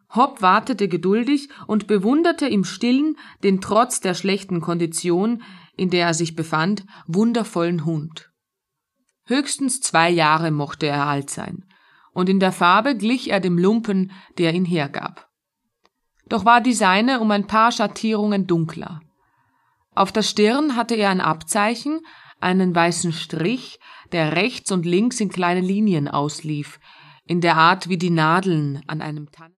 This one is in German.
Hopp wartete geduldig und bewunderte im Stillen den trotz der schlechten Kondition, in der er sich befand, wundervollen Hund. Höchstens 2 Jahre mochte er alt sein, und in der Farbe glich er dem Lumpen, der ihn hergab. Doch war die seine um ein paar Schattierungen dunkler. Auf der Stirn hatte er ein Abzeichen, einen weißen Strich, der rechts und links in kleine Linien auslief, in der Art wie die Nadeln an einem